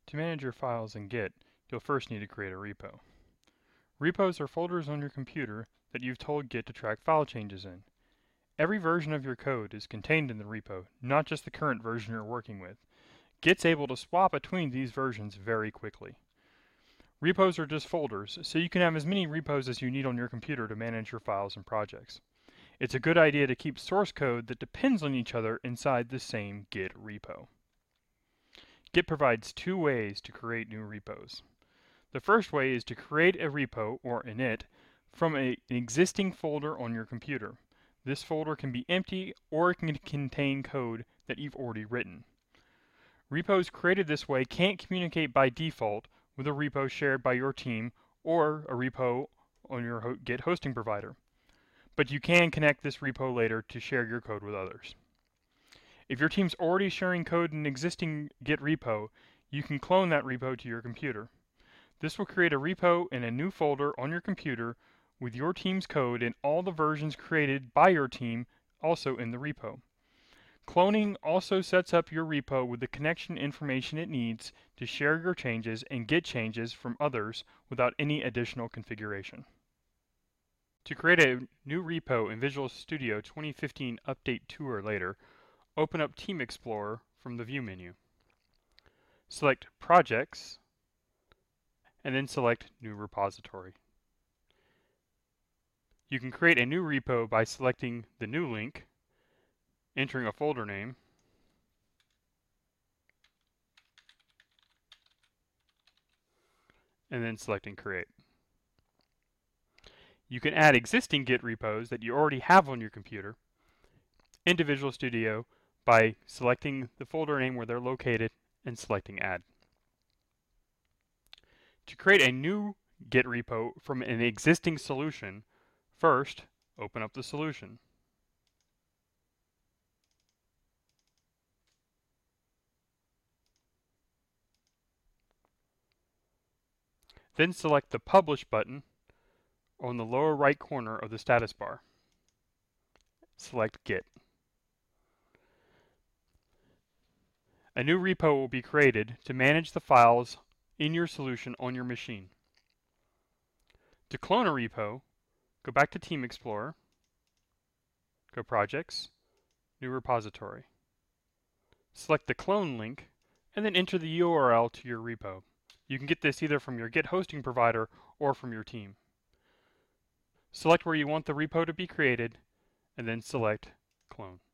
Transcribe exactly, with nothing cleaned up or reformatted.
To manage your files in Git, you'll first need to create a repo. Repos are folders on your computer that you've told Git to track file changes in. Every version of your code is contained in the repo, not just the current version you're working with. Git's able to swap between these versions very quickly. Repos are just folders, so you can have as many repos as you need on your computer to manage your files and projects. It's a good idea to keep source code that depends on each other inside the same Git repo. Git provides two ways to create new repos. The first way is to create a repo, or init, from a, an existing folder on your computer. This folder can be empty or it can contain code that you've already written. Repos created this way can't communicate by default with a repo shared by your team or a repo on your ho- Git hosting provider. But you can connect this repo later to share your code with others. If your team's already sharing code in an existing Git repo, you can clone that repo to your computer. This will create a repo in a new folder on your computer with your team's code and all the versions created by your team also in the repo. Cloning also sets up your repo with the connection information it needs to share your changes and get changes from others without any additional configuration. To create a new repo in Visual Studio twenty fifteen Update two or later, open up Team Explorer from the View menu. Select Projects, and then select New Repository. You can create a new repo by selecting the New link, entering a folder name, and then selecting Create. You can add existing Git repos that you already have on your computer into Visual Studio by selecting the folder name where they're located and selecting Add. To create a new Git repo from an existing solution, first, open up the solution. Then select the Publish button on the lower right corner of the status bar. Select Git. A new repo will be created to manage the files in your solution on your machine. To clone a repo, go back to Team Explorer, go Projects, New Repository. Select the clone link, and then enter the U R L to your repo. You can get this either from your Git hosting provider or from your team. Select where you want the repo to be created, and then select Clone.